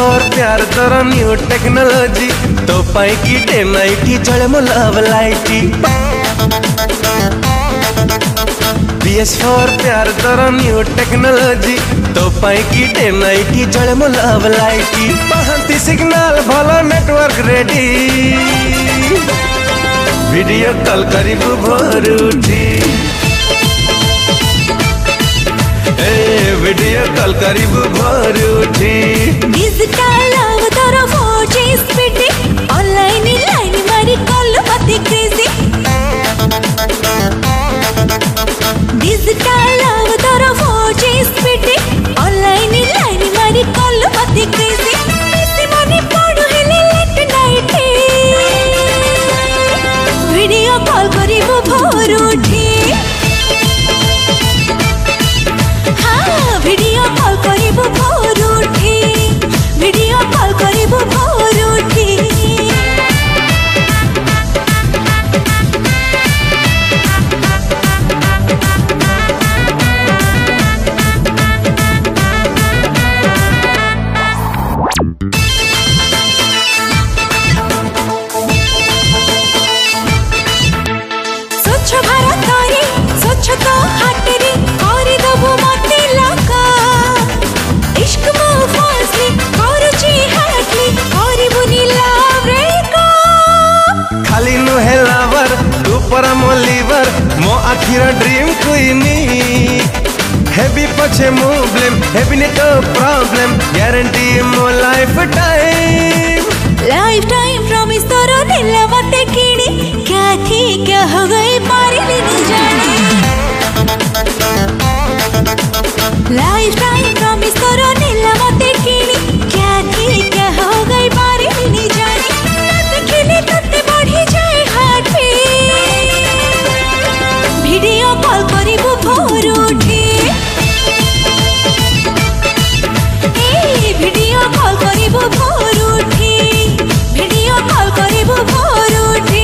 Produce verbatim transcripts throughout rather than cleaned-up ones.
For प्यार तोर new technology तो पाई की डे नाइटी जळे मो लव लाइटी बी एस फॉर प्यार तोर न्यू टेक्नोलॉजी तो पाई की डे नाइटी जळे मो लव लाइटी पहंती सिग्नल भलो नेटवर्क रेडी वीडियो कॉल करिबु भोर उठी ए वीडियो कॉल करिबु भोर उठी डिजिटल लव तोर four G speed online line मारी कॉल मते क्रेजी डिजिटल लव तोर four G speed online line मारी कॉल मते क्रेजी इसी मनी पड़ो हेले लेट नाइट वीडियो कॉल करिबु भोर उठी हाँ वीडियो कॉल करिबु भोर उठी वीडियो कॉल करिबु भोर उठी स्वच्छ भारत रे स्वच्छ तो हाटरी करि दबु मते लाका इश्क मो फासली करूची हाटली करिबुनी लव रे का खाली नु है लवर तू पर मो लीवर मो आखिर ड्रीम क्वीनी हेवी पछे मो ब्लेम हेवी ने तो प्रॉब्लम गारंटी मो life time life time promise तोरो दिल मते किणी क्या थी क्या हो गई पारिली नहीं जाने लाइफ टाइम प्रॉमिस तोरो दिल मते किणी क्या थी क्या हो गई पारिली नहीं जाने तते खिले तते बढ़ी जाए हार्ट बीट वीडियो कॉल करिबु भोर उठी ए वीडियो कॉल करिबु भोर उठी वीडियो कॉल करिबु भोर उठी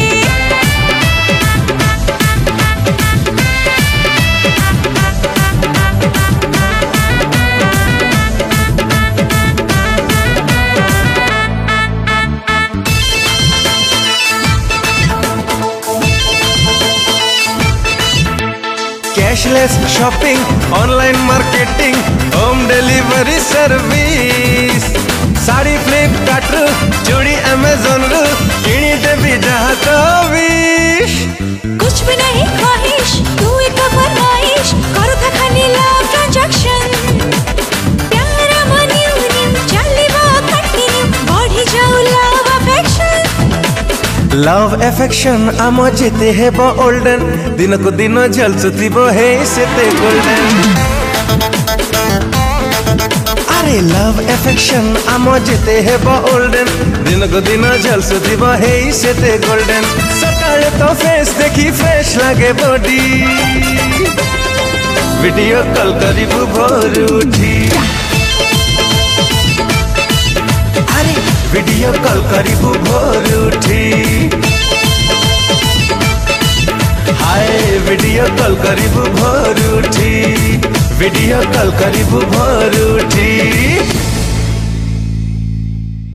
cashless shopping online marketing home delivery service sari Flipkart रु चूड़ी अमेज़न रु किणी देबी जहाँ तो विश कुछ भी नहीं ख्वाहिश तू एक फरमाइश करो था खाली लव ट्रांजैक्शन प्यार मनी उन्हीं चलिबा कंटिन्यू बढ़ी जाऊ लव अफेक्शन लव एफेक्शन आम जेते हेबो ओल्डन दिन को दिन जलसुथिबो हे सेते गोल्डन अरे लव एफेक्शन आम जेते हेबो ओल्डन दिन को दिन जलसुथिबो हे सेते गोल्डन सकाळे तो फेस देखी फ्रेश लागे बॉडी वीडियो कॉल करिबु भोर उठी अरे वीडियो कॉल करिबु भोर उठी हाय वीडियो कॉल करिबु भोर उठी वीडियो कॉल करिबु भोर उठी।